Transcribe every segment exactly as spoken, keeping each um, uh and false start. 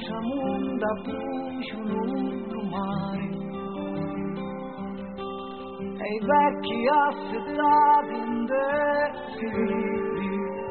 facciamo da pucio mai e i vecchi assettati in descritti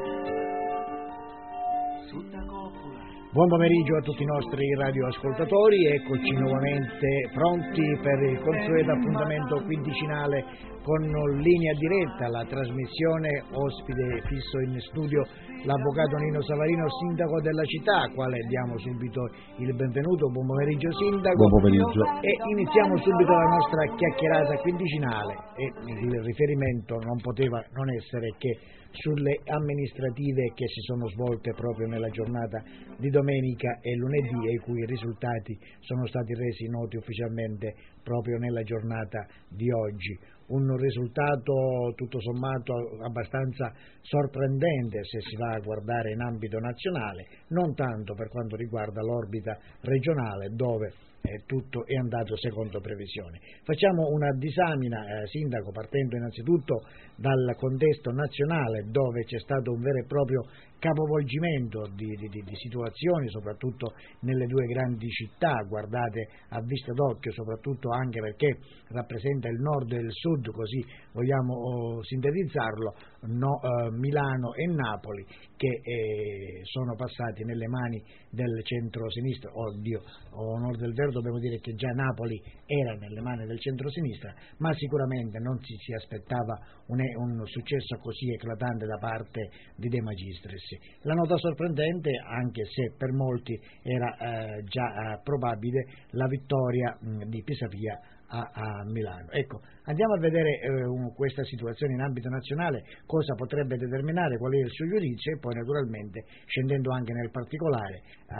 sulla coppola. Buon pomeriggio a tutti i nostri radioascoltatori, eccoci nuovamente pronti per il consueto appuntamento quindicinale con linea diretta, la trasmissione, ospite fisso in studio l'avvocato Nino Savarino, sindaco della città, a quale diamo subito il benvenuto. Buon pomeriggio sindaco. Buon pomeriggio. E iniziamo subito la nostra chiacchierata quindicinale e il riferimento non poteva non essere che sulle amministrative che si sono svolte proprio nella giornata di domenica e lunedì e i cui risultati sono stati resi noti ufficialmente proprio nella giornata di oggi. Un risultato tutto sommato abbastanza sorprendente se si va a guardare in ambito nazionale, non tanto per quanto riguarda l'orbita regionale dove eh, tutto è andato secondo previsione. Facciamo una disamina, eh, sindaco, partendo innanzitutto dal contesto nazionale dove c'è stato un vero e proprio capovolgimento di, di, di situazioni, soprattutto nelle due grandi città, guardate a vista d'occhio, soprattutto anche perché rappresenta il nord e il sud, così vogliamo oh, sintetizzarlo, no, eh, Milano e Napoli, che eh, sono passati nelle mani del centro-sinistra. Oddio, onor del vero dobbiamo dire che già Napoli era nelle mani del centro-sinistra, ma sicuramente non si, si aspettava un, un successo così eclatante da parte di De Magistris. La nota sorprendente, anche se per molti era eh, già eh, probabile, la vittoria mh, di Pisapia a, a Milano. Ecco, andiamo a vedere eh, un, questa situazione in ambito nazionale, cosa potrebbe determinare, qual è il suo giudizio e poi naturalmente scendendo anche nel particolare,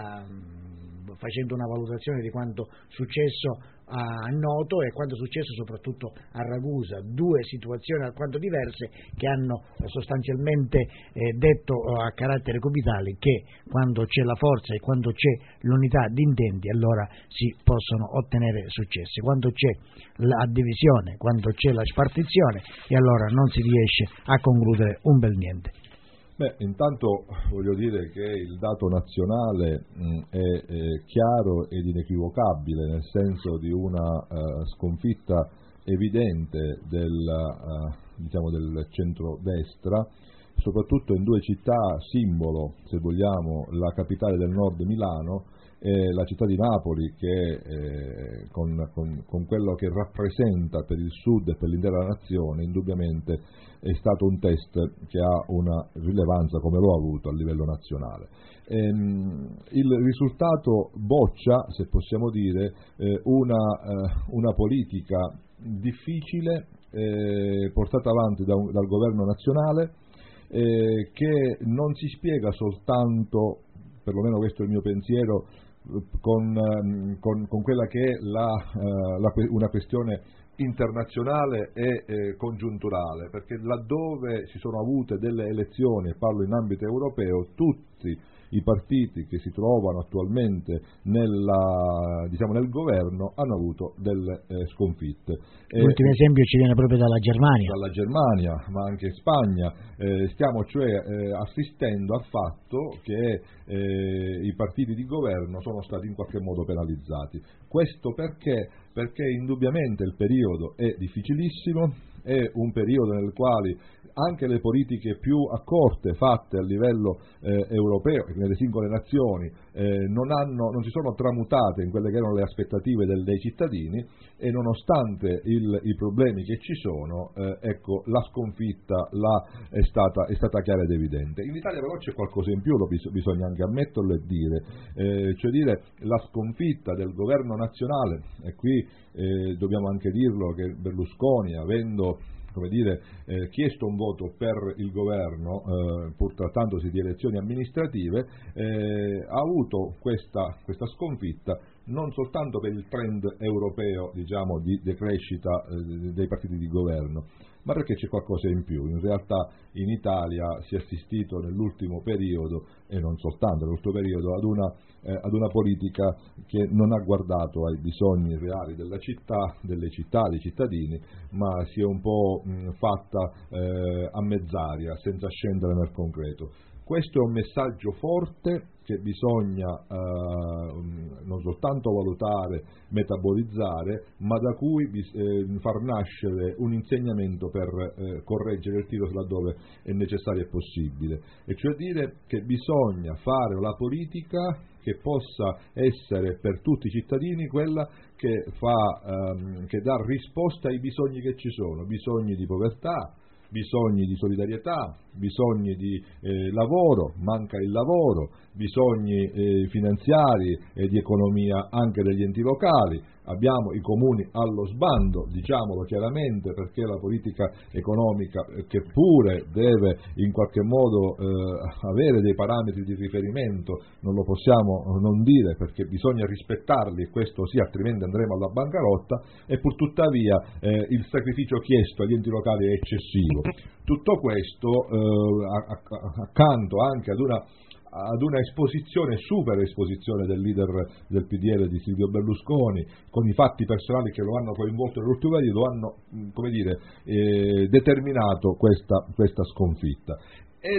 ehm, facendo una valutazione di quanto successo a Noto e quanto è successo soprattutto a Ragusa, due situazioni alquanto diverse che hanno sostanzialmente eh, detto a carattere cubitale che quando c'è la forza e quando c'è l'unità di intenti allora si possono ottenere successi, quando c'è la divisione, quando c'è la spartizione e allora non si riesce a concludere un bel niente. Beh, intanto voglio dire che il dato nazionale mh, è, è chiaro ed inequivocabile, nel senso di una uh, sconfitta evidente del, uh, diciamo del centrodestra, soprattutto in due città simbolo, se vogliamo, la capitale del nord Milano e la città di Napoli che eh, con, con, con quello che rappresenta per il sud e per l'intera nazione indubbiamente è stato un test che ha una rilevanza come lo ha avuto a livello nazionale. Ehm, il risultato boccia, se possiamo dire, eh, una, eh, una politica difficile eh, portata avanti da un, dal governo nazionale eh, che non si spiega soltanto, perlomeno questo è il mio pensiero, Con, con, con quella che è la, uh, la, una questione internazionale e eh, congiunturale, perché laddove si sono avute delle elezioni, e parlo in ambito europeo, tutti i partiti che si trovano attualmente nella, diciamo, nel governo hanno avuto delle eh, sconfitte. L'ultimo eh, esempio ci viene proprio dalla Germania. Dalla Germania, ma anche Spagna. Eh, stiamo cioè eh, assistendo al fatto che eh, i partiti di governo sono stati in qualche modo penalizzati. Questo perché? Perché indubbiamente il periodo è difficilissimo, è un periodo nel quale anche le politiche più accorte fatte a livello eh, europeo e nelle singole nazioni eh, non, hanno, non si sono tramutate in quelle che erano le aspettative del, dei cittadini e nonostante il, i problemi che ci sono, eh, ecco, la sconfitta la, è, stata, è stata chiara ed evidente. In Italia però c'è qualcosa in più, lo bis- bisogna anche ammetterlo e dire, eh, cioè dire la sconfitta del governo nazionale, e qui eh, dobbiamo anche dirlo che Berlusconi, avendo come dire, eh, chiesto un voto per il governo, eh, pur trattandosi di elezioni amministrative, eh, ha avuto questa, questa sconfitta non soltanto per il trend europeo, diciamo, di decrescita eh, dei partiti di governo, ma perché c'è qualcosa in più. In realtà in Italia si è assistito nell'ultimo periodo, e non soltanto nell'ultimo periodo, ad una, eh, ad una politica che non ha guardato ai bisogni reali della città, delle città, dei cittadini, ma si è un po' mh, fatta eh, a mezz'aria, senza scendere nel concreto. Questo è un messaggio forte che bisogna eh, non soltanto valutare, metabolizzare, ma da cui bis- eh, far nascere un insegnamento per eh, correggere il tiro laddove è necessario e possibile, e cioè dire che bisogna fare la politica che possa essere per tutti i cittadini quella che, fa, ehm, che dà risposta ai bisogni che ci sono, bisogni di povertà, bisogni di solidarietà, bisogni di eh, lavoro, manca il lavoro, bisogni eh, finanziari e di economia anche degli enti locali. Abbiamo i comuni allo sbando, diciamolo chiaramente, perché la politica economica, eh, che pure deve in qualche modo eh, avere dei parametri di riferimento, non lo possiamo non dire, perché bisogna rispettarli, e questo sì, altrimenti andremo alla bancarotta, e pur tuttavia eh, il sacrificio chiesto agli enti locali è eccessivo. Tutto questo eh, accanto anche ad una ad una esposizione, super esposizione del leader del P D L di Silvio Berlusconi, con i fatti personali che lo hanno coinvolto nell'ultimo periodo, hanno, come dire, eh, determinato questa, questa sconfitta. E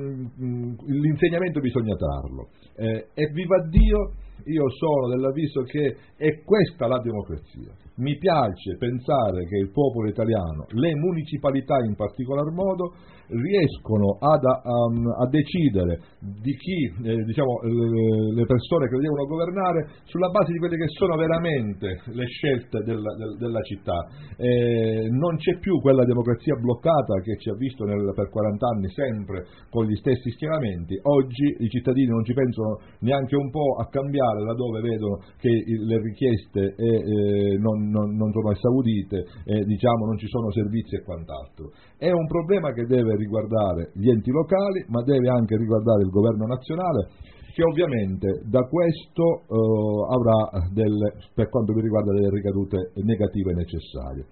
mh, l'insegnamento bisogna trarlo. Eh, e viva Dio, io sono dell'avviso che è questa la democrazia. Mi piace pensare che il popolo italiano, le municipalità in particolar modo, riescono ad, um, a decidere di chi, eh, diciamo, le, le persone che devono governare sulla base di quelle che sono veramente le scelte della, del, della città. Eh, non c'è più quella democrazia bloccata che ci ha visto nel, per quaranta anni sempre con gli stessi schieramenti. Oggi i cittadini non ci pensano neanche un po' a cambiare laddove vedono che le richieste eh, eh, non, non, non sono esaudite, eh, diciamo, non ci sono servizi e quant'altro. È un problema che deve riguardare gli enti locali, ma deve anche riguardare il governo nazionale, che ovviamente da questo eh, avrà delle, per quanto mi riguarda, delle ricadute negative necessarie.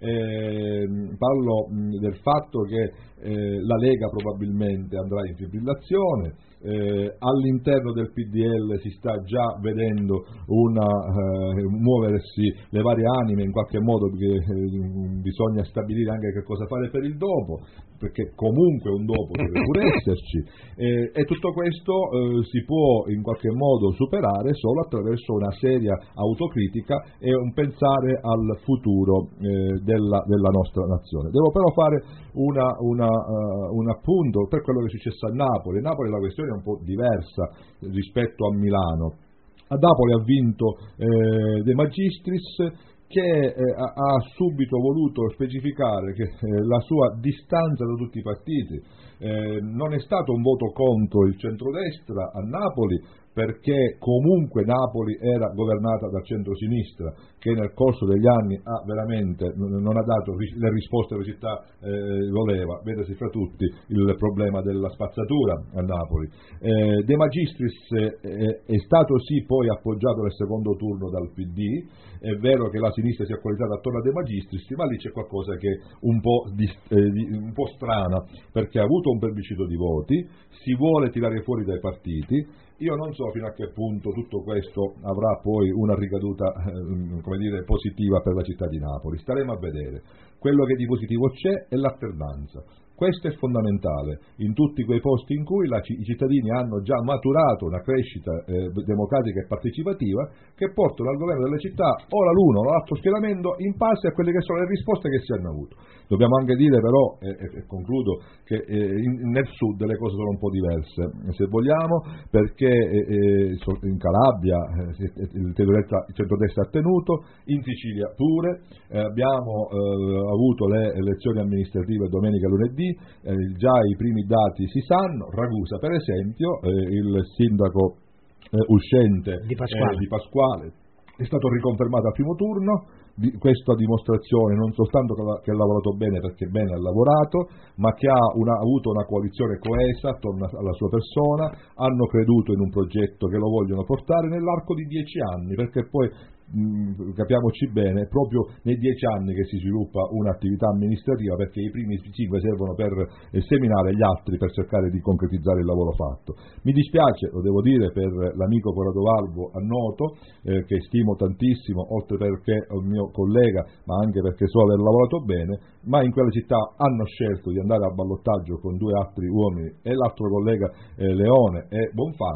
Eh, parlo mh, del fatto che eh, la Lega probabilmente andrà in fibrillazione. Eh, all'interno del P D L si sta già vedendo una, eh, muoversi le varie anime in qualche modo, perché eh, bisogna stabilire anche che cosa fare per il dopo, perché comunque un dopo deve pure esserci, eh, e tutto questo eh, si può in qualche modo superare solo attraverso una seria autocritica e un pensare al futuro eh, della, della nostra nazione. Devo però fare una, una, uh, un appunto per quello che è successo a Napoli. A Napoli la questione è un po' diversa rispetto a Milano. A Napoli ha vinto eh, De Magistris, che eh, ha subito voluto specificare che eh, la sua distanza da tutti i partiti. Eh, non è stato un voto contro il centrodestra a Napoli, perché comunque Napoli era governata dal centrosinistra, che nel corso degli anni ha veramente non ha dato le risposte che la città eh, voleva. Vedesi fra tutti il problema della spazzatura a Napoli. Eh, De Magistris eh, è stato sì poi appoggiato nel secondo turno dal P D. È vero che la sinistra si è coalizzata attorno a De Magistris, ma lì c'è qualcosa che è un po', di, eh, di, un po' strana, perché ha avuto un plebiscito di voti, si vuole tirare fuori dai partiti. Io non so fino a che punto tutto questo avrà poi una ricaduta eh, come dire, positiva per la città di Napoli. Staremo a vedere. Quello che di positivo c'è è l'alternanza. Questo è fondamentale in tutti quei posti in cui la, i cittadini hanno già maturato una crescita eh, democratica e partecipativa, che portano al governo delle città o l'uno o l'altro schieramento in base a quelle che sono le risposte che si hanno avuto. Dobbiamo anche dire però, e, e concludo, che eh, in, nel sud le cose sono un po' diverse, se vogliamo, perché eh, in Calabria eh, il centrodestra ha tenuto, in Sicilia pure, eh, abbiamo eh, avuto le elezioni amministrative domenica e lunedì. Eh, già i primi dati si sanno. Ragusa per esempio, eh, il sindaco eh, uscente di Pasquale. Eh, di Pasquale è stato riconfermato al primo turno. Di, questo a dimostrazione non soltanto che, la, che ha lavorato bene, perché bene ha lavorato, ma che ha una, avuto una coalizione coesa attorno alla sua persona, hanno creduto in un progetto che lo vogliono portare nell'arco di dieci anni, perché poi mh, capiamoci bene, è proprio nei dieci anni che si sviluppa un'attività amministrativa, perché i primi cinque servono per eh, seminare, gli altri per cercare di concretizzare il lavoro fatto. Mi dispiace, lo devo dire, per l'amico Corrado Valvo a Noto, eh, che stimo tantissimo, oltre perché è un mio collega, ma anche perché so aver lavorato bene, ma in quella città hanno scelto di andare a ballottaggio con due altri uomini e l'altro collega eh, Leone e Bonfanti,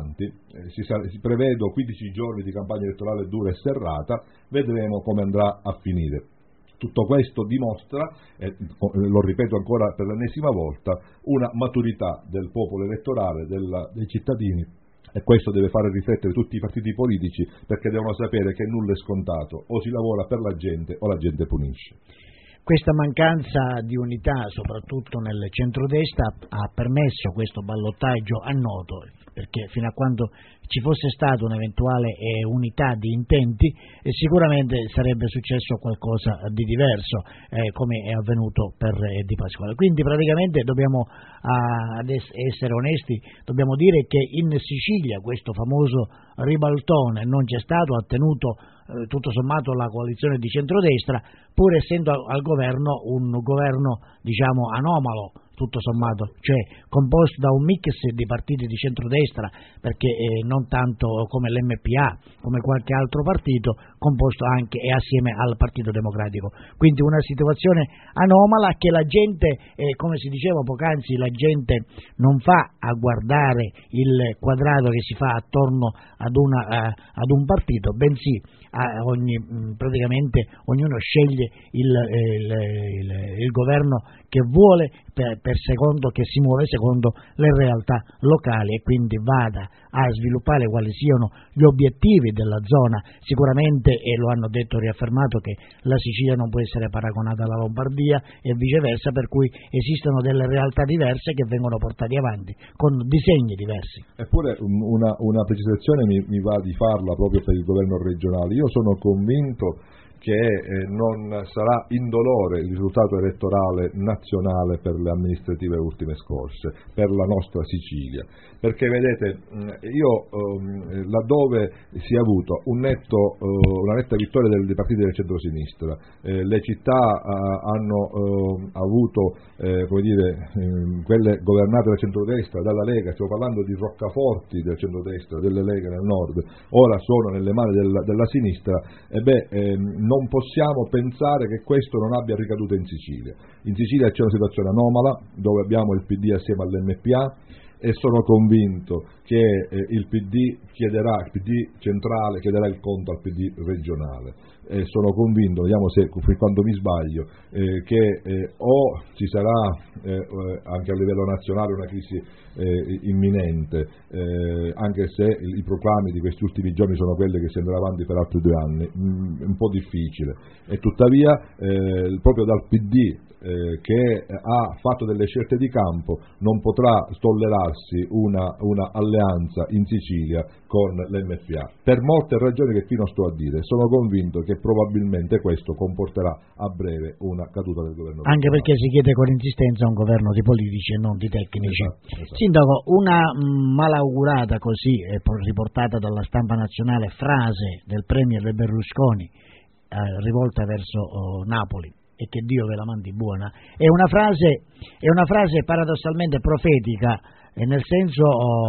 eh, si, si prevedo quindici giorni di campagna elettorale dura e serrata, vedremo come andrà a finire. Tutto questo dimostra, eh, lo ripeto ancora per l'ennesima volta, una maturità del popolo elettorale, della, dei cittadini, e questo deve fare riflettere tutti i partiti politici, perché devono sapere che nulla è scontato, o si lavora per la gente o la gente punisce. Questa mancanza di unità, soprattutto nel centrodestra, ha permesso questo ballottaggio a noto, perché fino a quando ci fosse stata un'eventuale eh, unità di intenti eh, sicuramente sarebbe successo qualcosa di diverso, eh, come è avvenuto per eh, Di Pasquale. Quindi praticamente dobbiamo ah, ad es- essere onesti, dobbiamo dire che in Sicilia questo famoso ribaltone non c'è stato, ha tenuto eh, tutto sommato la coalizione di centrodestra, pur essendo al, al governo un governo diciamo anomalo, tutto sommato, cioè composto da un mix di partiti di centrodestra, perché eh, non tanto come l'M P A, come qualche altro partito, composto anche e assieme al Partito Democratico. Quindi una situazione anomala che la gente, eh, come si diceva poc'anzi, la gente non fa a guardare il quadrato che si fa attorno ad, una, uh, ad un partito, bensì a ogni, praticamente ognuno sceglie il, il, il, il governo che vuole per, per secondo, che si muove secondo le realtà locali, e quindi vada a sviluppare quali siano gli obiettivi della zona. Sicuramente, e lo hanno detto e riaffermato, che la Sicilia non può essere paragonata alla Lombardia e viceversa, per cui esistono delle realtà diverse che vengono portate avanti con disegni diversi. Eppure una, una precisazione mi, mi va di farla proprio per il governo regionale. Io sono convinto che eh, non sarà indolore il risultato elettorale nazionale per le amministrative ultime scorse, per la nostra Sicilia, perché vedete, io eh, laddove si è avuto un netto, eh, una netta vittoria del, dei partiti del centro-sinistra, eh, le città eh, hanno eh, avuto, eh, come dire, eh, quelle governate dal centrodestra, dalla Lega, stiamo parlando di roccaforti del centrodestra, delle Lega nel nord, ora sono nelle mani della, della sinistra, e beh, eh, non possiamo pensare che questo non abbia ricadute in Sicilia. In Sicilia c'è una situazione anomala, dove abbiamo il P D assieme all'M P A, e sono convinto che eh, il P D chiederà, il P D centrale chiederà il conto al P D regionale. E sono convinto, vediamo se quando mi sbaglio, eh, che eh, o ci sarà eh, anche a livello nazionale una crisi eh, imminente, eh, anche se i, i proclami di questi ultimi giorni sono quelli che si andrà avanti per altri due anni, mh, un po' difficile, e tuttavia eh, proprio dal P D eh, che ha fatto delle scelte di campo non potrà tollerarsi una, una alleanza in Sicilia con l'M P A, per molte ragioni che qui non sto a dire. Sono convinto che probabilmente questo comporterà a breve una caduta del governo. Anche perché si chiede con insistenza un governo di politici e non di tecnici. Esatto, esatto. Sindaco, una mh, malaugurata così, eh, riportata dalla stampa nazionale, frase del premier Berlusconi eh, rivolta verso oh, Napoli, e che Dio ve la mandi buona, è una frase, è una frase paradossalmente profetica, eh, nel senso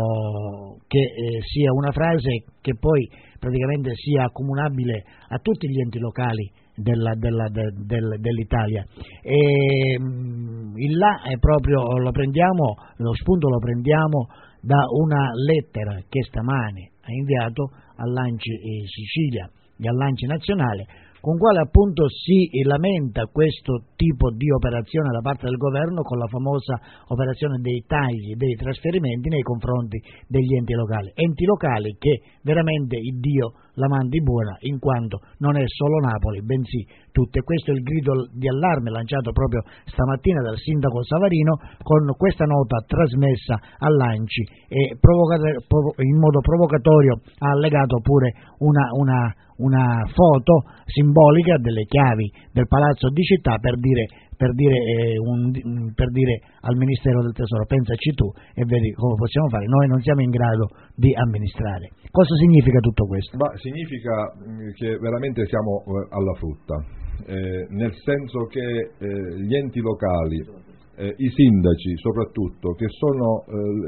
oh, che eh, sia una frase che poi praticamente sia accomunabile a tutti gli enti locali della, della, de, del, dell'Italia. E mh, il là è proprio, lo prendiamo, lo spunto lo prendiamo da una lettera che stamane ha inviato all'Anci eh, Sicilia e all'Anci Nazionale, con quale appunto si lamenta questo tipo di operazione da parte del governo, con la famosa operazione dei tagli, dei trasferimenti nei confronti degli enti locali. Enti locali che veramente il Dio la mandi buona, in quanto non è solo Napoli, bensì tutte. Questo è il grido di allarme lanciato proprio stamattina dal sindaco Savarino, con questa nota trasmessa all'Anci, e in modo provocatorio ha allegato pure una, una, una foto simbolica delle chiavi del Palazzo di Città per dire, per dire, eh, un, per dire al Ministero del Tesoro: pensaci tu e vedi come possiamo fare, noi non siamo in grado di amministrare. Cosa significa tutto questo? Ma significa che veramente siamo eh, alla frutta, eh, nel senso che eh, gli enti locali, eh, i sindaci soprattutto, che sono eh,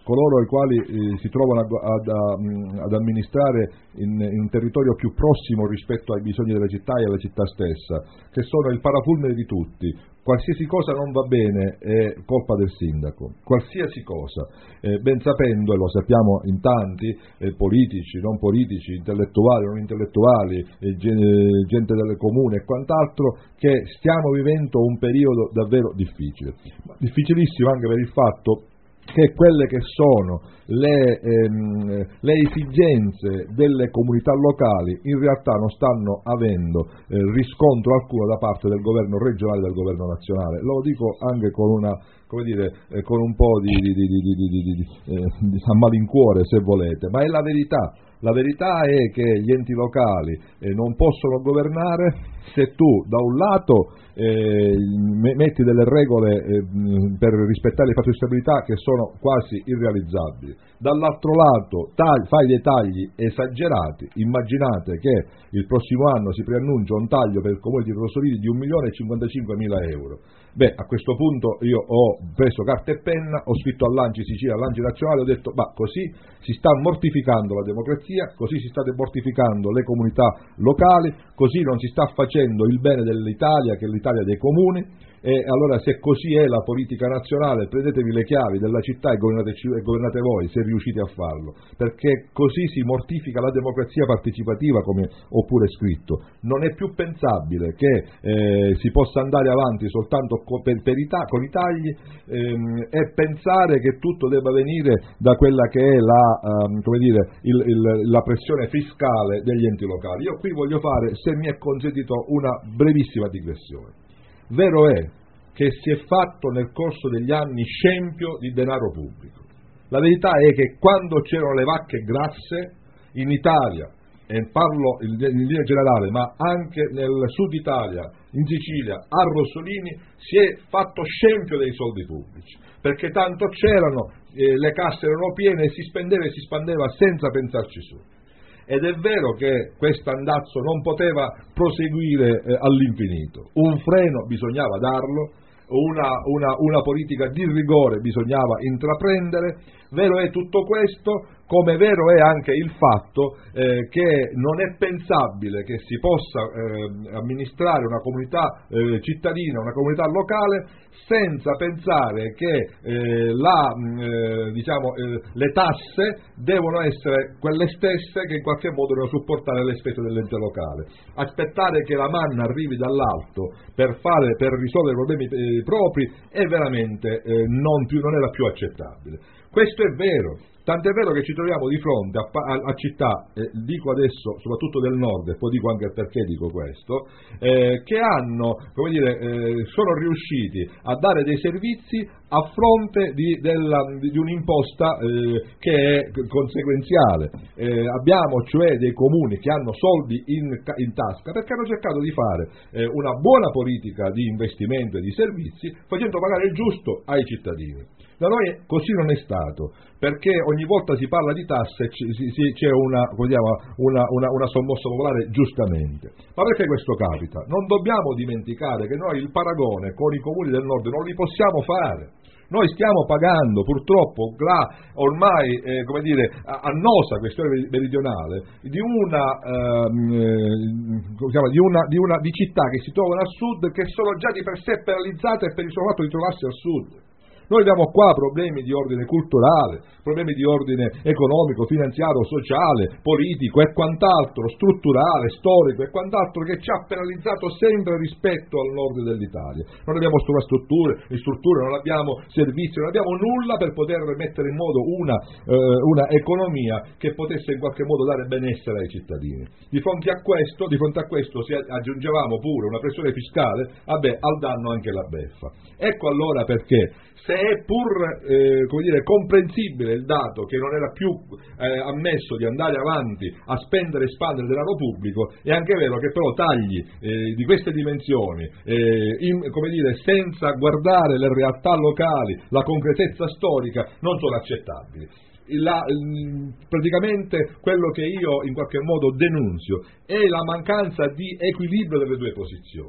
coloro i quali eh, si trovano ad, ad, ad amministrare in, in un territorio più prossimo rispetto ai bisogni della città e alla città stessa, che sono il parafulmine di tutti. Qualsiasi cosa non va bene è colpa del sindaco, qualsiasi cosa, eh, ben sapendo, e lo sappiamo in tanti, eh, politici, non politici, intellettuali, non intellettuali, eh, gente del comune e quant'altro, che stiamo vivendo un periodo davvero difficile, difficilissimo anche per il fatto che quelle che sono le, ehm, le esigenze delle comunità locali in realtà non stanno avendo eh, riscontro alcuno da parte del governo regionale e del governo nazionale. Lo dico anche con una, come dire, eh, con un po' di, di, di, di, di, di, di, eh, di a malincuore, se volete, ma è la verità. La verità è che gli enti locali eh, non possono governare se tu da un lato eh, metti delle regole eh, per rispettare il patto di stabilità che sono quasi irrealizzabili, dall'altro lato tagli, fai dei tagli esagerati. Immaginate che il prossimo anno si preannuncia un taglio per il comune di Rosolini di un milione e cinquantacinquemila euro. Beh, a questo punto io ho preso carta e penna, ho scritto all'Anci Sicilia, all'Anci Nazionale, ho detto ma così si sta mortificando la democrazia, così si sta mortificando le comunità locali, così non si sta facendo il bene dell'Italia, che è l'Italia dei comuni. E allora, se così è la politica nazionale, prendetevi le chiavi della città e governate, e governate voi, se riuscite a farlo, perché così si mortifica la democrazia partecipativa, come ho pure scritto. Non è più pensabile che eh, si possa andare avanti soltanto con, per, per i, con i tagli ehm, e pensare che tutto debba venire da quella che è la, um, come dire, il, il, la pressione fiscale degli enti locali. Io qui voglio fare, se mi è consentito, una brevissima digressione. Vero è che si è fatto nel corso degli anni scempio di denaro pubblico. La verità è che quando c'erano le vacche grasse in Italia, e parlo in linea generale, ma anche nel sud Italia, in Sicilia, a Rosolini, si è fatto scempio dei soldi pubblici, perché tanto c'erano, eh, le casse erano piene e si spendeva e si spandeva senza pensarci su. Ed è vero che questo andazzo non poteva proseguire eh, all'infinito, un freno bisognava darlo, una, una, una politica di rigore bisognava intraprendere. Vero è tutto questo, come vero è anche il fatto eh, che non è pensabile che si possa eh, amministrare una comunità eh, cittadina, una comunità locale, senza pensare che eh, la, eh, diciamo, eh, le tasse devono essere quelle stesse che in qualche modo devono supportare le spese dell'ente locale. Aspettare che la manna arrivi dall'alto per, fare, per risolvere i problemi eh, propri è veramente eh, non, più, non era più accettabile. Questo è vero, tant'è vero che ci troviamo di fronte a, a, a città, eh, dico adesso soprattutto del nord, e poi dico anche il perché dico questo, eh, che hanno, come dire, eh, sono riusciti a dare dei servizi a fronte di, della, di un'imposta eh, che è conseguenziale. Eh, abbiamo cioè dei comuni che hanno soldi in, in tasca perché hanno cercato di fare eh, una buona politica di investimento e di servizi, facendo pagare il giusto ai cittadini. Da noi così non è stato, perché ogni volta si parla di tasse e c'è una, una, una, una sommossa popolare, giustamente. Ma perché questo capita? Non dobbiamo dimenticare che noi il paragone con i comuni del nord non li possiamo fare. Noi stiamo pagando purtroppo la ormai eh, come dire, annosa questione meridionale di una, ehm, come si chiama, di, una, di, una, di città che si trovano al sud, che sono già di per sé penalizzate per il solo fatto di trovarsi al sud. Noi abbiamo qua problemi di ordine culturale, problemi di ordine economico, finanziario, sociale, politico e quant'altro, strutturale, storico e quant'altro, che ci ha penalizzato sempre rispetto al nord dell'Italia. Non abbiamo strutture, strutture, non abbiamo servizi, non abbiamo nulla per poter mettere in moto una, eh, una economia che potesse in qualche modo dare benessere ai cittadini. Di fronte a questo, di fronte a questo se aggiungevamo pure una pressione fiscale, vabbè, al danno anche la beffa. Ecco allora perché, se è pur eh, come dire, comprensibile il dato che non era più eh, ammesso di andare avanti a spendere e spandere denaro pubblico, è anche vero che però tagli eh, di queste dimensioni, eh, in, come dire, senza guardare le realtà locali, la concretezza storica, non sono accettabili. La, praticamente quello che io in qualche modo denunzio è la mancanza di equilibrio delle due posizioni.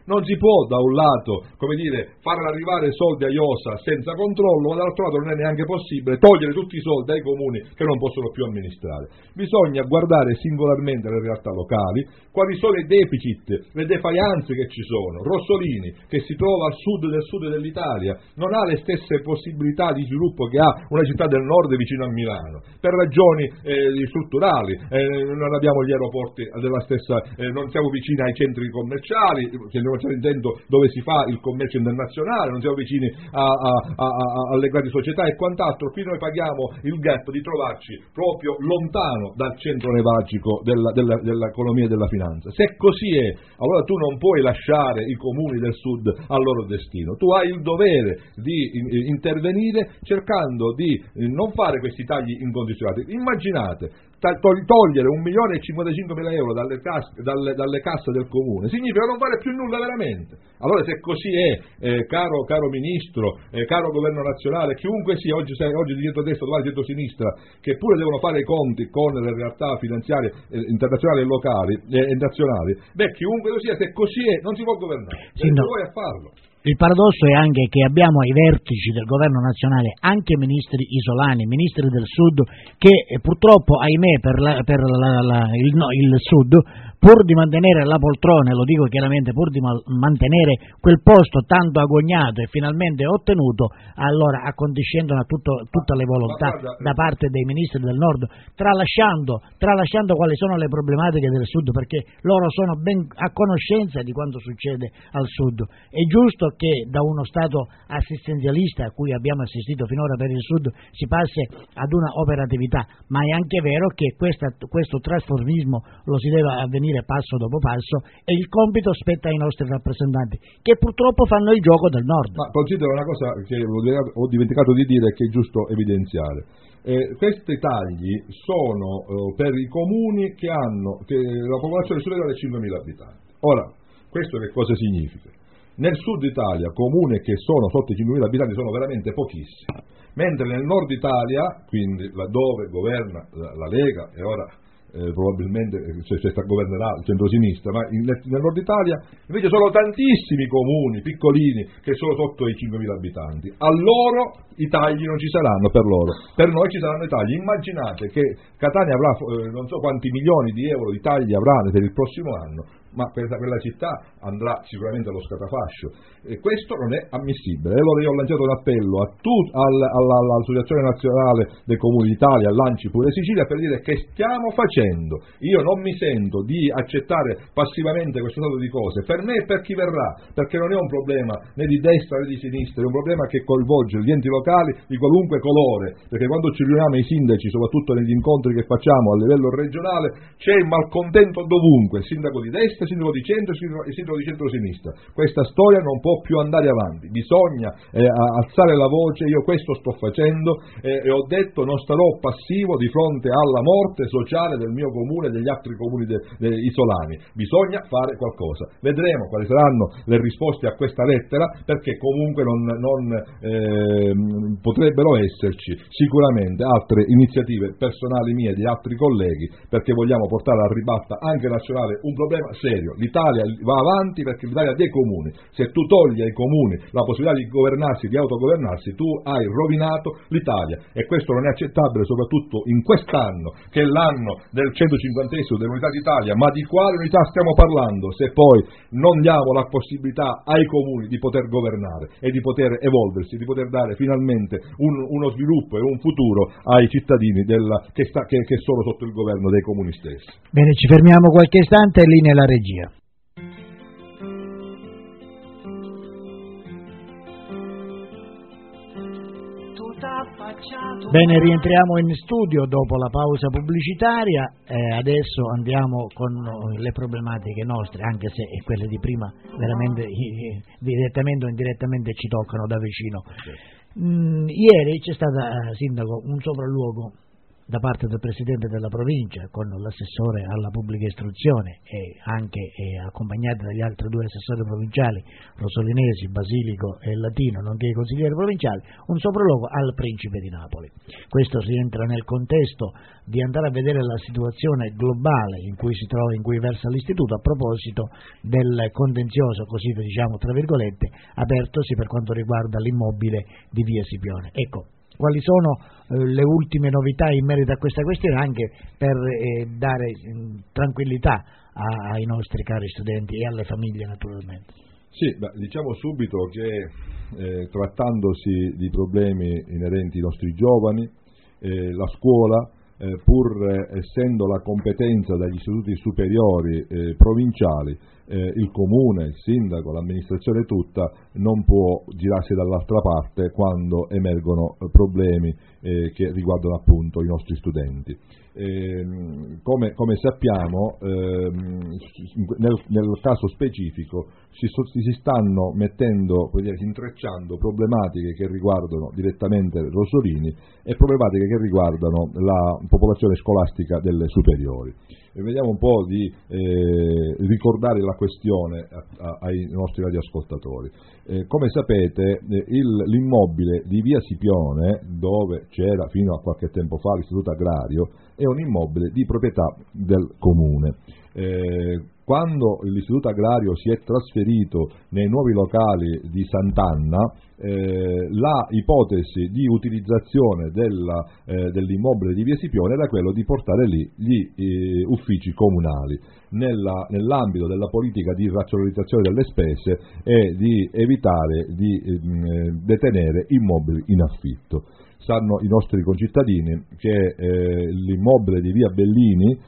Non si può da un lato, come dire, far arrivare soldi a Iosa senza controllo, ma dall'altro lato non è neanche possibile togliere tutti i soldi ai comuni che non possono più amministrare. Bisogna guardare singolarmente le realtà locali, quali sono i deficit, le defaillanze che ci sono. Rossolini, che si trova al sud del sud dell'Italia, non ha le stesse possibilità di sviluppo che ha una città del nord vicino a Milano, per ragioni eh, strutturali, eh, non abbiamo gli aeroporti della stessa, eh, non siamo vicini ai centri commerciali, che non c'è intendo dove si fa il commercio internazionale, non siamo vicini a, a, a, a, alle grandi società e quant'altro. Qui noi paghiamo il gap di trovarci proprio lontano dal centro nevralgico della, della, dell'economia e della finanza. Se così è, allora tu non puoi lasciare i comuni del sud al loro destino, tu hai il dovere di intervenire cercando di non fare questi tagli incondizionati. Immaginate, togliere un milione e cinquantacinquemila euro dalle casse, dalle, dalle casse del comune significa non fare più nulla veramente. Allora se così è, eh, caro, caro ministro, eh, caro governo nazionale, chiunque sia, oggi, oggi di centro-destra, domani di centro-sinistra, che pure devono fare i conti con le realtà finanziarie eh, internazionali e locali e eh, nazionali, beh, chiunque lo sia, se così è, non si può governare, sì, no. Vuoi a farlo. Il paradosso è anche che abbiamo ai vertici del governo nazionale anche ministri isolani, ministri del Sud, che eh, purtroppo, ahimè, per, la, per la, la, il, no, il Sud, pur di mantenere la poltrona, lo dico chiaramente, pur di mantenere quel posto tanto agognato e finalmente ottenuto, allora accondiscendono a tutto, tutte le volontà da parte dei ministri del Nord, tralasciando, tralasciando quali sono le problematiche del Sud, perché loro sono ben a conoscenza di quanto succede al Sud. È giusto che da uno Stato assistenzialista a cui abbiamo assistito finora per il Sud si passi ad una operatività, ma è anche vero che questa, questo trasformismo lo si deve avvenire passo dopo passo e il compito spetta ai nostri rappresentanti, che purtroppo fanno il gioco del Nord. Ma considero una cosa che ho dimenticato di dire e che è giusto evidenziare. Eh, questi tagli sono eh, per i comuni che hanno che la popolazione superiore ai cinquemila abitanti. Ora, questo che cosa significa? Nel sud Italia comuni che sono sotto i cinquemila abitanti sono veramente pochissimi, mentre nel nord Italia, quindi laddove governa la, la Lega e ora eh, probabilmente cioè, cioè, governerà il centro-sinistra, ma in, nel nord Italia invece sono tantissimi comuni piccolini che sono sotto i cinquemila abitanti. A loro i tagli non ci saranno, per loro, per noi ci saranno i tagli. Immaginate che Catania avrà eh, non so quanti milioni di euro di tagli avrà per il prossimo anno, ma quella, quella città andrà sicuramente allo scatafascio, e questo non è ammissibile. E allora io ho lanciato un appello a tut, all, all, all'Associazione Nazionale dei Comuni d'Italia, all'Anci pure Sicilia, per dire che stiamo facendo. Io non mi sento di accettare passivamente questo stato di cose, per me e per chi verrà, perché non è un problema né di destra né di sinistra, è un problema che coinvolge gli enti locali di qualunque colore, perché quando ci riuniamo i sindaci, soprattutto negli incontri che facciamo a livello regionale, c'è il malcontento dovunque, sindaco di destra, sindaco di centro e sindaco di centro-sinistra. Questa storia non può più andare avanti, bisogna eh, alzare la voce. Io questo sto facendo eh, e ho detto non starò passivo di fronte alla morte sociale del mio comune e degli altri comuni de, de, isolani. Bisogna fare qualcosa. Vedremo quali saranno le risposte a questa lettera, perché comunque non, non eh, potrebbero esserci sicuramente altre iniziative personali mie e di altri colleghi, perché vogliamo portare alla ribalta anche nazionale un problema serio. L'Italia va avanti perché l'Italia ha dei comuni. Se tu togli ai comuni la possibilità di governarsi, di autogovernarsi, tu hai rovinato l'Italia, e questo non è accettabile, soprattutto in quest'anno che è l'anno del centocinquantesimo dell'Unità d'Italia. Ma di quale unità stiamo parlando se poi non diamo la possibilità ai comuni di poter governare e di poter evolversi, di poter dare finalmente un, uno sviluppo e un futuro ai cittadini della, che, sta, che, che sono sotto il governo dei comuni stessi. Bene, ci fermiamo qualche istante, e linea la regia. Bene, rientriamo in studio dopo la pausa pubblicitaria. Eh, adesso andiamo con le problematiche nostre, anche se quelle di prima veramente eh, direttamente o indirettamente ci toccano da vicino. Mm, ieri c'è stato, eh, Sindaco, un sopralluogo da parte del Presidente della Provincia con l'assessore alla pubblica istruzione e anche eh, accompagnati dagli altri due assessori provinciali, Rosolinesi, Basilico e Latino, nonché i consiglieri provinciali, un sopralluogo al Principe di Napoli. Questo rientra nel contesto di andare a vedere la situazione globale in cui si trova, in cui versa l'istituto, a proposito del contenzioso, così diciamo tra virgolette, apertosi per quanto riguarda l'immobile di via Scipione. Ecco, quali sono eh, le ultime novità in merito a questa questione, anche per eh, dare eh, tranquillità a, ai nostri cari studenti e alle famiglie naturalmente. Sì, beh, diciamo subito che eh, trattandosi di problemi inerenti ai nostri giovani, eh, la scuola, eh, pur eh, essendo la competenza degli istituti superiori eh, provinciali, eh, il comune, il sindaco, l'amministrazione tutta non può girarsi dall'altra parte quando emergono eh, problemi eh, che riguardano appunto i nostri studenti. Eh, come, come sappiamo, eh, nel, nel caso specifico si, si stanno mettendo, si intrecciando problematiche che riguardano direttamente Rosolini e problematiche che riguardano la popolazione scolastica delle superiori. E vediamo un po' di eh, ricordare la questione a, a, ai nostri radioascoltatori. Eh, come sapete, eh, il, l'immobile di via Scipione, dove c'era fino a qualche tempo fa l'istituto agrario, è un immobile di proprietà del comune. Eh, quando l'istituto agrario si è trasferito nei nuovi locali di Sant'Anna, eh, la ipotesi di utilizzazione della, eh, dell'immobile di via Scipione era quello di portare lì gli eh, uffici comunali nella, nell'ambito della politica di razionalizzazione delle spese e di evitare di eh, detenere immobili in affitto. Sanno i nostri concittadini che eh, l'immobile di via Bellini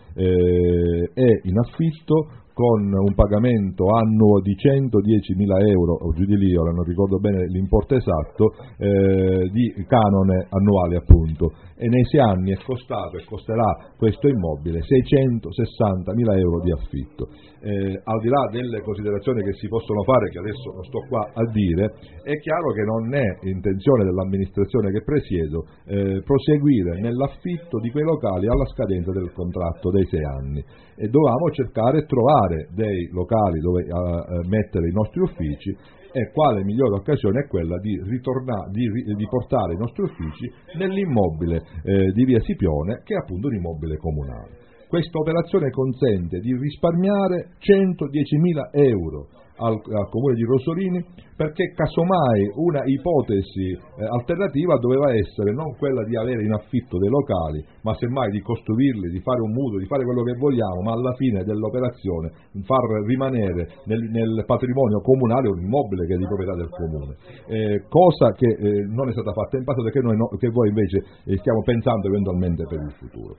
eh, è in affitto con un pagamento annuo di centodiecimila euro, o giù di lì, ora non ricordo bene l'importo esatto, eh, di canone annuale appunto, e nei sei anni è costato e costerà questo immobile seicentosessantamila euro di affitto. Eh, al di là delle considerazioni che si possono fare, che adesso non sto qua a dire, è chiaro che non è intenzione dell'amministrazione che presiedo eh, proseguire nell'affitto di quei locali alla scadenza del contratto dei sei anni, e dovevamo cercare e trovare dei locali dove uh, mettere i nostri uffici, e quale migliore occasione è quella di, ritornare, di, di portare i nostri uffici nell'immobile eh, di via Scipione, che è appunto un immobile comunale. Questa operazione consente di risparmiare centodiecimila euro al, al comune di Rosolini, perché casomai una ipotesi eh, alternativa doveva essere non quella di avere in affitto dei locali, ma semmai di costruirli, di fare un mutuo, di fare quello che vogliamo, ma alla fine dell'operazione far rimanere nel, nel patrimonio comunale un immobile che è di proprietà del comune, eh, cosa che eh, non è stata fatta in passato, che, noi no, che voi invece eh, stiamo pensando eventualmente per il futuro.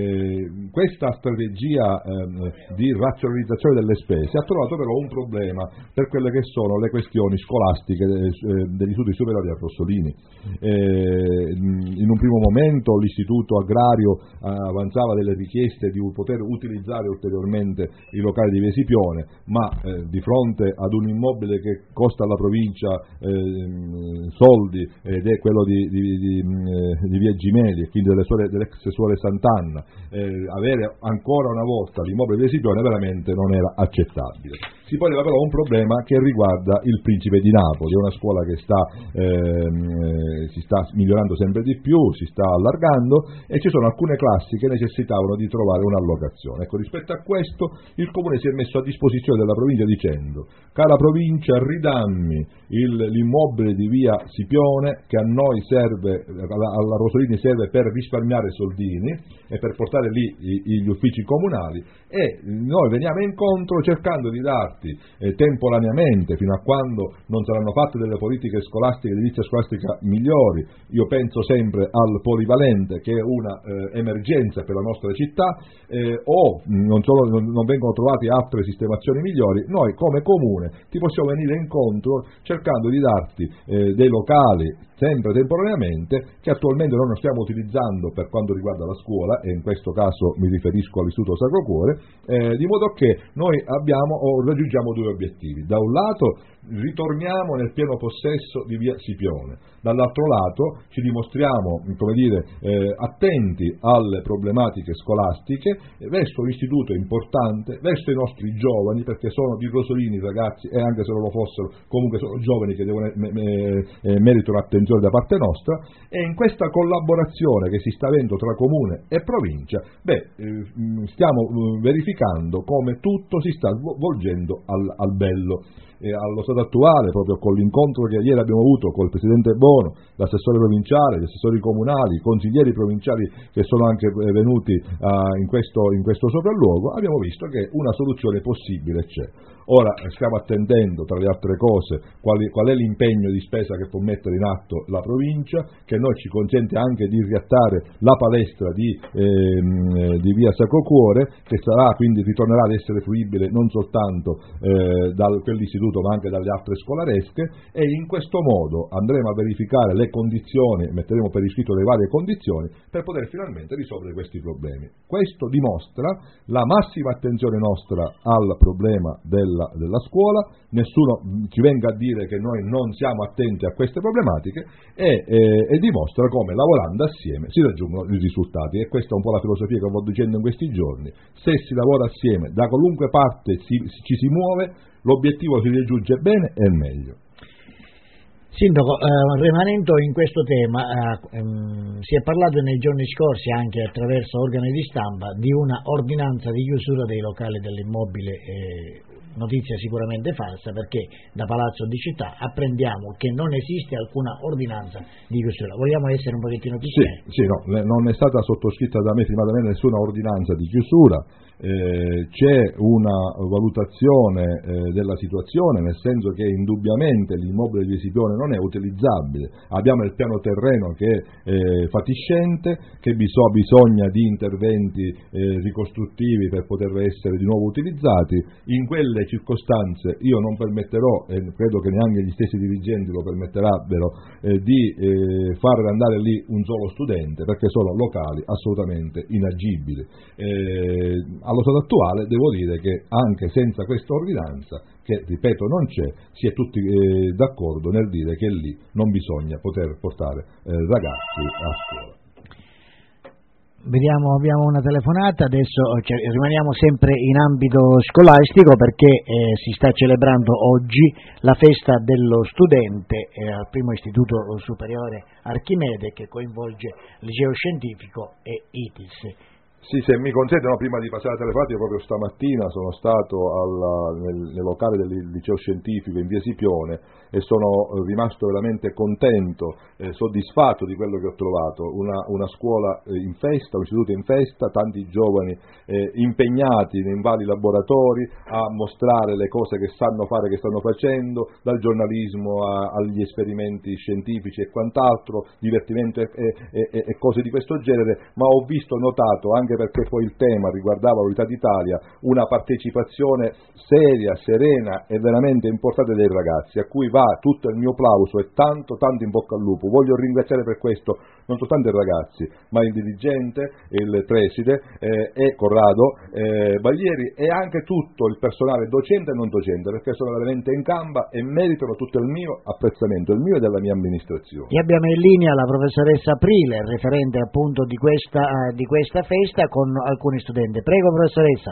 Eh, questa strategia eh, di razionalizzazione delle spese ha trovato però un problema per quelle che sono le questioni scolastiche eh, degli studi superiori a Rosolini. Eh, in un primo momento l'istituto agrario eh, avanzava delle richieste di poter utilizzare ulteriormente i locali di via Scipione, ma eh, di fronte ad un immobile che costa alla provincia eh, soldi, ed è quello di, di, di, di via Gimeli, e quindi delle suore, dell'ex suore Sant'Anna, Eh, avere ancora una volta l'immobile di Scipione veramente non era accettabile. Si poneva però un problema che riguarda il Principe di Napoli, è una scuola che sta, ehm, si sta migliorando sempre di più, si sta allargando, e ci sono alcune classi che necessitavano di trovare un'allocazione. Ecco, rispetto a questo il Comune si è messo a disposizione della provincia dicendo: cara provincia, ridammi il, l'immobile di via Scipione, che a noi serve, alla, alla Rosolini serve per risparmiare soldini e per portare lì i, gli uffici comunali, e noi veniamo incontro cercando di darti eh, temporaneamente, fino a quando non saranno fatte delle politiche scolastiche, di edilizia scolastica migliori. Io penso sempre al polivalente, che è una eh, emergenza per la nostra città, eh, o non, solo, non, non vengono trovate altre sistemazioni migliori. Noi come comune ti possiamo venire incontro cercando di darti eh, dei locali sempre temporaneamente, che attualmente noi non stiamo utilizzando per quanto riguarda la scuola, e in questo caso mi riferisco all'Istituto Sacro Cuore, eh, di modo che noi abbiamo o raggiungiamo due obiettivi. Da un lato ritorniamo nel pieno possesso di via Scipione, dall'altro lato ci dimostriamo, come dire, eh, attenti alle problematiche scolastiche, eh, verso l'istituto importante, verso i nostri giovani, perché sono di rosolini ragazzi, e anche se non lo fossero comunque sono giovani che devono, me, me, eh, meritano attenzione da parte nostra, e in questa collaborazione che si sta avendo tra comune e provincia, beh, eh, stiamo verificando come tutto si sta svolgendo al, al bello. E allo stato attuale, proprio con l'incontro che ieri abbiamo avuto col Presidente Bono, l'assessore provinciale, gli assessori comunali, i consiglieri provinciali che sono anche venuti uh, in, questo, in questo sopralluogo, abbiamo visto che una soluzione possibile c'è. Ora stiamo attendendo, tra le altre cose, quali, qual è l'impegno di spesa che può mettere in atto la provincia, che noi ci consente anche di riattare la palestra di, ehm, di via Sacro Cuore, che sarà, quindi ritornerà ad essere fruibile non soltanto eh, da quell'istituto ma anche dalle altre scolaresche, e in questo modo andremo a verificare le condizioni, metteremo per iscritto le varie condizioni per poter finalmente risolvere questi problemi. Questo dimostra la massima attenzione nostra al problema del della scuola, nessuno ci venga a dire che noi non siamo attenti a queste problematiche, e, e, e dimostra come lavorando assieme si raggiungono i risultati, e questa è un po' la filosofia che vo dicendo in questi giorni. Se si lavora assieme, da qualunque parte si, ci si muove, l'obiettivo si raggiunge bene e meglio. Sindaco, eh, rimanendo in questo tema, eh, ehm, si è parlato nei giorni scorsi anche attraverso organi di stampa di una ordinanza di chiusura dei locali dell'immobile, eh, notizia sicuramente falsa, perché da Palazzo di Città apprendiamo che non esiste alcuna ordinanza di chiusura. Vogliamo essere un pochettino più chiari? Sì, sì, no, non è stata sottoscritta da me, firmata da me, nessuna ordinanza di chiusura. Eh, c'è una valutazione eh, della situazione, nel senso che indubbiamente l'immobile di Scipione non è utilizzabile, abbiamo il piano terreno che è eh, fatiscente, che biso- bisogna di interventi eh, ricostruttivi per poter essere di nuovo utilizzati. In quelle circostanze io non permetterò, e credo che neanche gli stessi dirigenti lo permetterebbero, eh, di eh, far andare lì un solo studente, perché sono locali assolutamente inagibili. Eh, allo stato attuale devo dire che anche senza questa ordinanza, che ripeto non c'è, si è tutti eh, d'accordo nel dire che lì non bisogna poter portare eh, ragazzi a scuola. Vediamo, abbiamo una telefonata, adesso cioè, rimaniamo sempre in ambito scolastico, perché eh, si sta celebrando oggi la festa dello studente eh, al primo istituto superiore Archimede, che coinvolge liceo scientifico e I T I S. Sì, se mi consentono, prima di passare alla telefonata, io proprio stamattina sono stato alla, nel, nel locale del liceo scientifico in via Scipione e sono rimasto veramente contento, eh, soddisfatto di quello che ho trovato, una, una scuola eh, in festa, un istituto in festa, tanti giovani eh, impegnati in vari laboratori a mostrare le cose che sanno fare, che stanno facendo, dal giornalismo a, agli esperimenti scientifici e quant'altro, divertimento e, e, e, e cose di questo genere, ma ho visto, notato, anche perché poi il tema riguardava l'Unità d'Italia, una partecipazione seria, serena e veramente importante dei ragazzi, a cui va tutto il mio plauso e tanto tanto in bocca al lupo. Voglio ringraziare per questo non soltanto i ragazzi, ma il dirigente, il preside eh, e Corrado eh, Baglieri, e anche tutto il personale docente e non docente, perché sono veramente in gamba e meritano tutto il mio apprezzamento, il mio e della mia amministrazione. E abbiamo in linea la professoressa Aprile, referente appunto di questa, uh, di questa festa, con alcuni studenti. Prego, professoressa.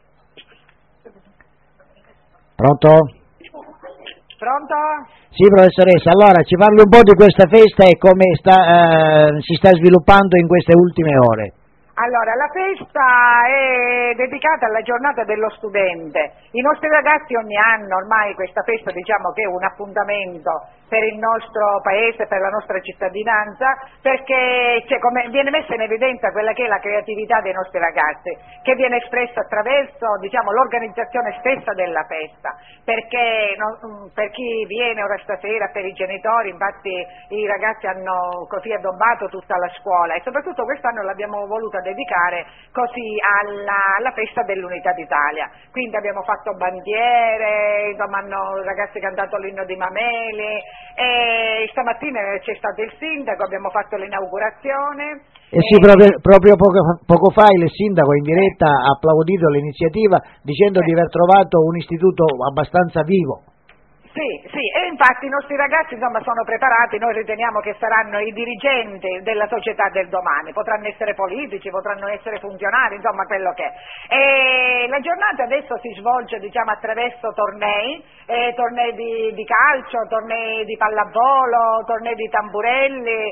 Pronto? Pronto? Sì, professoressa, allora ci parli un po' di questa festa e come sta, uh, si sta sviluppando in queste ultime ore. Allora, la festa è dedicata alla giornata dello studente. I nostri ragazzi ogni anno, ormai questa festa diciamo che è un appuntamento per il nostro paese, per la nostra cittadinanza, perché cioè, come viene messa in evidenza quella che è la creatività dei nostri ragazzi, che viene espressa attraverso diciamo, l'organizzazione stessa della festa, perché non, per chi viene ora stasera, per i genitori, infatti i ragazzi hanno così addobbato tutta la scuola, e soprattutto quest'anno l'abbiamo voluta dedicare così alla, alla festa dell'Unità d'Italia. Quindi abbiamo fatto bandiere, insomma hanno ragazzi cantato l'inno di Mameli, e stamattina c'è stato il sindaco, abbiamo fatto l'inaugurazione. E sì, proprio, proprio poco, poco fa il sindaco in diretta ha applaudito l'iniziativa dicendo di aver trovato un istituto abbastanza vivo. Sì, sì, e infatti i nostri ragazzi insomma sono preparati, noi riteniamo che saranno i dirigenti della società del domani, potranno essere politici, potranno essere funzionari, insomma quello che è. E la giornata adesso si svolge diciamo attraverso tornei, eh, tornei di, di calcio, tornei di pallavolo, tornei di tamburelli,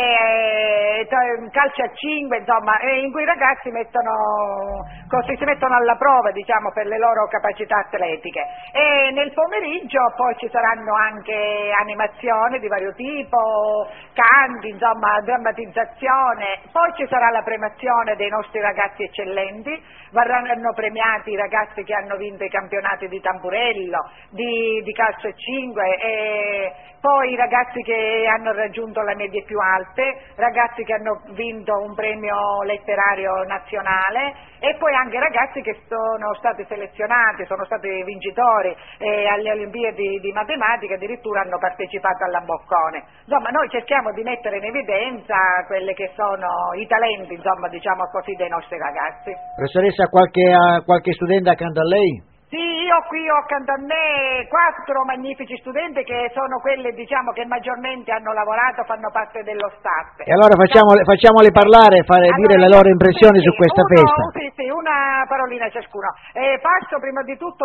eh, calcio a cinque, insomma, eh, in cui i ragazzi mettono, così, si mettono alla prova diciamo per le loro capacità atletiche. E nel pomeriggio poi ci saranno anche animazioni di vario tipo, canti, insomma, drammatizzazione, poi ci sarà la premiazione dei nostri ragazzi eccellenti, verranno premiati i ragazzi che hanno vinto i campionati di tamburello, di, di calcio a cinque, e poi i ragazzi che hanno raggiunto le medie più alte, ragazzi che hanno vinto un premio letterario nazionale, e poi anche ragazzi che sono stati selezionati, sono stati vincitori eh, alle Olimpiadi di matematica, addirittura hanno partecipato alla Boccone. Insomma, noi cerchiamo di mettere in evidenza quelli che sono i talenti, insomma, diciamo così, dei nostri ragazzi. Professoressa, qualche, uh, qualche studente accanto a lei? Sì, io qui ho accanto a me quattro magnifici studenti che sono quelli diciamo che maggiormente hanno lavorato, fanno parte dello staff. E allora facciamole, facciamole parlare, fare, allora, dire le loro impressioni sì, su questa uno, festa. Sì, sì, una parolina ciascuno. Eh, passo prima di tutto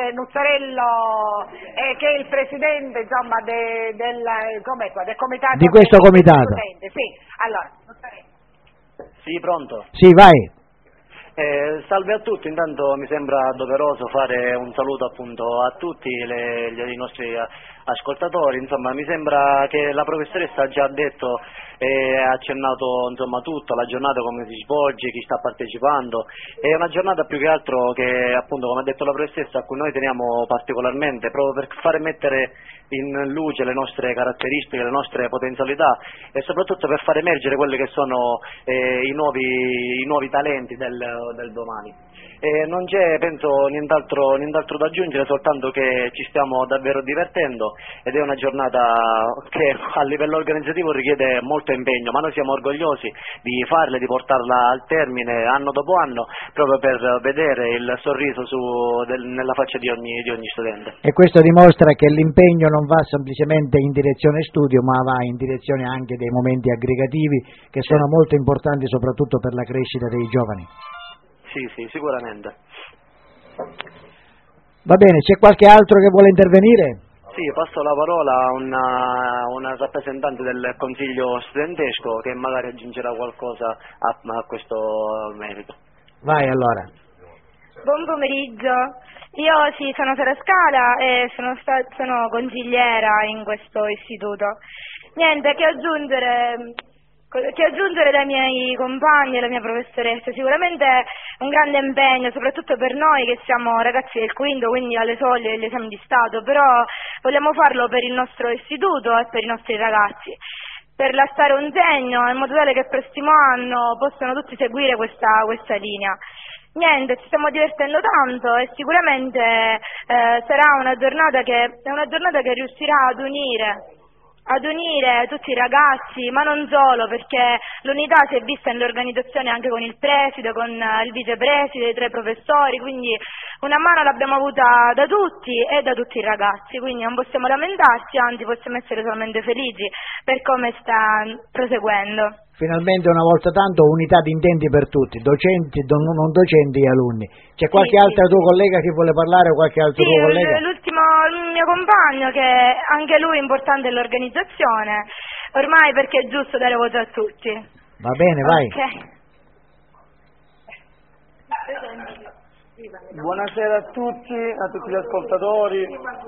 Nuzzarello, eh, che è il presidente insomma de, del, com'è qua, del comitato. Di questo comitato. Sì, allora, Nuzzarello. Sì, pronto? Sì, vai. Eh, salve a tutti, intanto mi sembra doveroso fare un saluto appunto a tutti le, gli, i nostri ascoltatori, insomma mi sembra che la professoressa ha già detto e ha accennato insomma tutto, la giornata come si svolge, chi sta partecipando, è una giornata più che altro che appunto come ha detto la professoressa a cui noi teniamo particolarmente proprio per fare mettere in luce le nostre caratteristiche, le nostre potenzialità e soprattutto per far emergere quelli che sono eh, i, nuovi, i nuovi talenti del, del domani. E non c'è penso nient'altro, nient'altro da aggiungere, soltanto che ci stiamo davvero divertendo ed è una giornata che a livello organizzativo richiede molto impegno, ma noi siamo orgogliosi di farla, di portarla al termine anno dopo anno proprio per vedere il sorriso su, del, nella faccia di ogni, di ogni studente. E questo dimostra che l'impegno non va semplicemente in direzione studio, ma va in direzione anche dei momenti aggregativi che sono certo. molto importanti soprattutto per la crescita dei giovani. Sì, sì, sicuramente. Va bene, c'è qualche altro che vuole intervenire? Sì, passo la parola a una, una rappresentante del Consiglio studentesco che magari aggiungerà qualcosa a, a questo merito. Vai allora. Buon pomeriggio, io sì, sono Sara Scala e sono, sta- sono consigliera in questo istituto. Niente, che aggiungere... Che aggiungere dai miei compagni e la mia professoressa, sicuramente un grande impegno, soprattutto per noi che siamo ragazzi del quinto, quindi alle soglie degli esami di Stato, però vogliamo farlo per il nostro istituto e per i nostri ragazzi, per lasciare un segno in modo tale che il prossimo anno possano tutti seguire questa, questa linea. Niente, ci stiamo divertendo tanto e sicuramente eh, sarà una giornata che, è una giornata che riuscirà ad unire ad unire tutti i ragazzi, ma non solo, perché l'unità si è vista nell'organizzazione anche con il preside, con il vicepreside, i tre professori, quindi una mano l'abbiamo avuta da tutti e da tutti i ragazzi, quindi non possiamo lamentarci, anzi possiamo essere solamente felici per come sta proseguendo. Finalmente una volta tanto unità di intenti per tutti, docenti, non docenti e alunni. C'è qualche sì, altra sì, tuo collega che vuole parlare o qualche altro sì, tuo collega? L'ultimo il mio compagno che anche lui è importante nell'organizzazione, ormai perché è giusto dare voce a tutti. Va bene, vai. Okay. Buonasera a tutti, a tutti gli ascoltatori.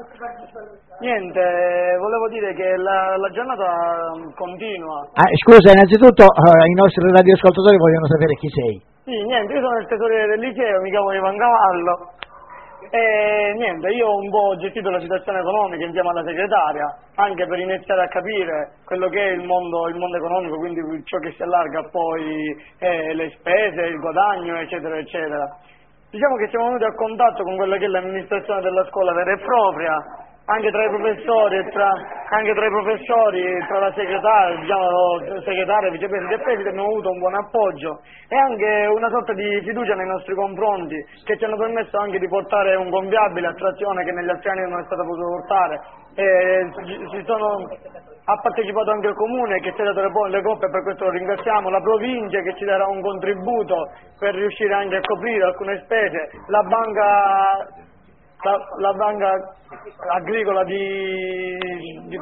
Niente, volevo dire che la, la giornata continua. Ah, scusa, innanzitutto uh, i nostri radioascoltatori vogliono sapere chi sei. Sì, niente, io sono il tesoriere del liceo, mi chiamo Ivan Cavallo E niente, io ho un po' ho gestito la situazione economica insieme alla segretaria, anche per iniziare a capire quello che è il mondo, il mondo economico, quindi ciò che si allarga poi eh, le spese, il guadagno, eccetera, eccetera. Diciamo che siamo venuti a contatto con quella che è l'amministrazione della scuola vera e propria, anche tra i professori e tra, anche tra i professori, tra la segretaria, diciamo, segretaria, vicepresidente e preside abbiamo avuto un buon appoggio e anche una sorta di fiducia nei nostri confronti che ci hanno permesso anche di portare un conviabile a trazione che negli altri anni non è stato potuto portare. E si sono, ha partecipato anche il comune che ci ha dato le, le coppe, per questo lo ringraziamo, la provincia che ci darà un contributo per riuscire anche a coprire alcune spese, la banca La, la banca agricola di, di,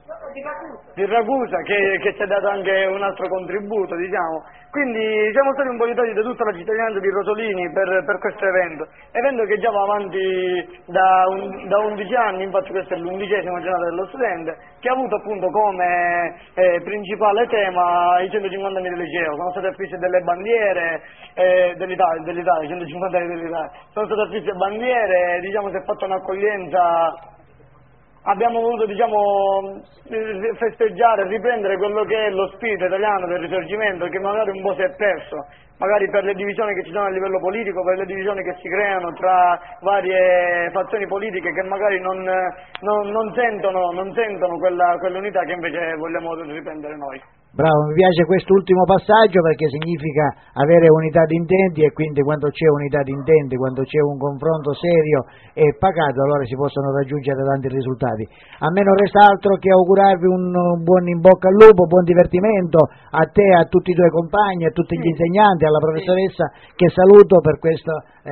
di Ragusa che, che ci ha dato anche un altro contributo, diciamo. Quindi siamo stati un po' aiutati da tutta la cittadinanza di Rosolini per, per questo evento, evento che già va avanti da, un, da undici anni, infatti questa è l'undicesima giornata dello studente, che ha avuto appunto come eh, principale tema i centocinquanta anni del liceo. Sono state affisse delle bandiere eh, dell'Italia, dell'Italia, centocinquanta anni dell'Italia, sono state affisse bandiere, diciamo si è fatta un'accoglienza. Abbiamo voluto, diciamo, festeggiare, riprendere quello che è lo spirito italiano del risorgimento, che magari un po' si è perso, magari per le divisioni che ci sono a livello politico, per le divisioni che si creano tra varie fazioni politiche che magari non, non, non sentono, non sentono quella, quell'unità che invece vogliamo riprendere noi. Bravo, mi piace quest'ultimo passaggio perché significa avere unità di intenti e quindi quando c'è unità di intenti, quando c'è un confronto serio e pacato, allora si possono raggiungere tanti risultati. A me non resta altro che augurarvi un buon in bocca al lupo, buon divertimento a te, a tutti i tuoi compagni, a tutti gli insegnanti, alla professoressa che saluto per, questo,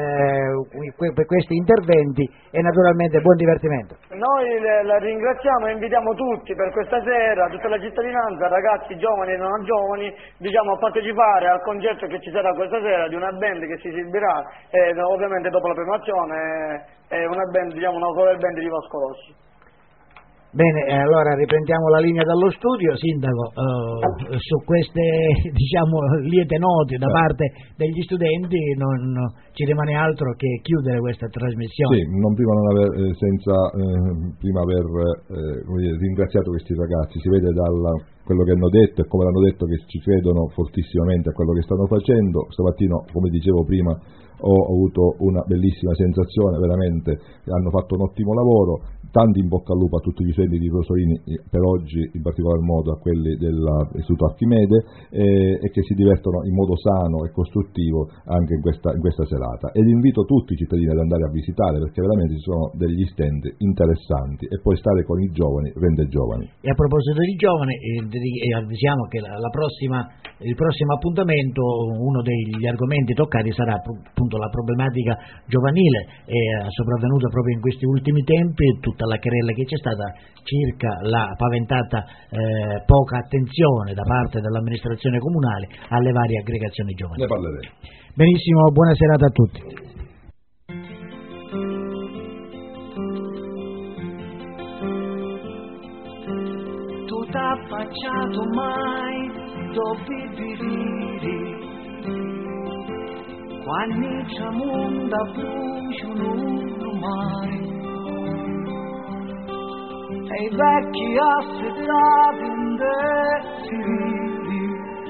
eh, per questi interventi e naturalmente buon divertimento. Noi la ringraziamo e invitiamo tutti per questa sera, tutta la cittadinanza, ragazzi giovani e non giovani, diciamo, a partecipare al concerto che ci sarà questa sera di una band che si esibirà, eh, ovviamente dopo la premiazione, è una band, diciamo, una cover band di Vasco Rossi. Bene, eh, allora riprendiamo la linea dallo studio. Sindaco, eh, su queste, diciamo, liete note da parte degli studenti non ci rimane altro che chiudere questa trasmissione. Sì, non prima non aver, eh, senza eh, prima aver eh, ringraziato questi ragazzi, si vede dal quello che hanno detto e come l'hanno detto che ci credono fortissimamente a quello che stanno facendo. Stamattina, come dicevo prima, ho avuto una bellissima sensazione, veramente hanno fatto un ottimo lavoro. Tanti in bocca al lupo a tutti gli studenti di Rosolini, per oggi in particolar modo a quelli dell'Istituto Archimede, eh, e che si divertono in modo sano e costruttivo anche in questa, in questa serata. Ed invito tutti i cittadini ad andare a visitare perché veramente ci sono degli stand interessanti e poi stare con i giovani rende giovani. E a proposito di giovani, eh, avvisiamo che la, la prossima, il prossimo appuntamento, uno degli argomenti toccati sarà appunto la problematica giovanile, è sopravvenuta proprio in questi ultimi tempi tutta la querela che c'è stata circa la paventata eh, poca attenzione da parte dell'amministrazione comunale alle varie aggregazioni giovanili. Ne parleremo. Benissimo, buona serata a tutti. Tu t'ha affacciato mai dove vivi quando c'è mondo brucio non mai e i vecchi assettati in desiri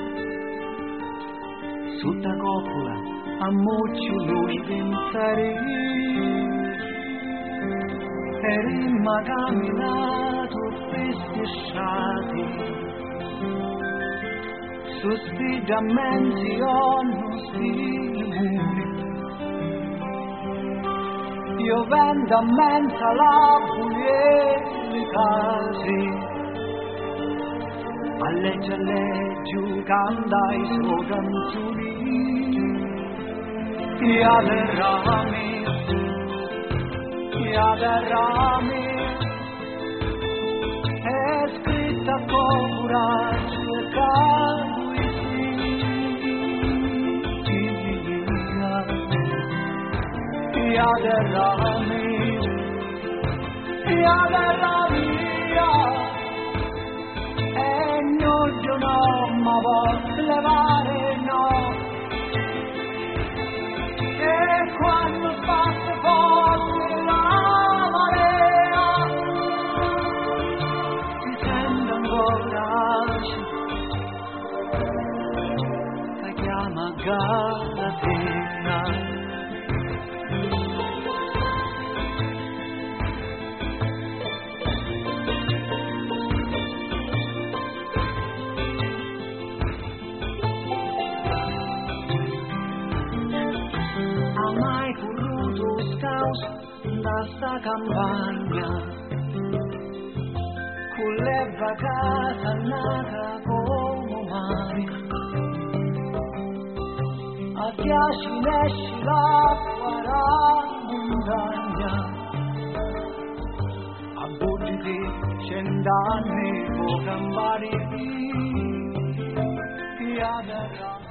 sotto la coppola a muccio lui pensieri e rimma camminato festeggiati su sti diamanti o non sti muri io vendo a mensa la buia casi a legge a legge canta i suoi canzoni e alle rami e alle rami è scritta con coraggio e caduti e alle rami e alle rami e non io no ma posso levare no e quando passo forte naus da sta campagna, con le vacate nata come mari, a ghiacci nesci l'acqua la montagna, a butti di cent'anni può campare via, via da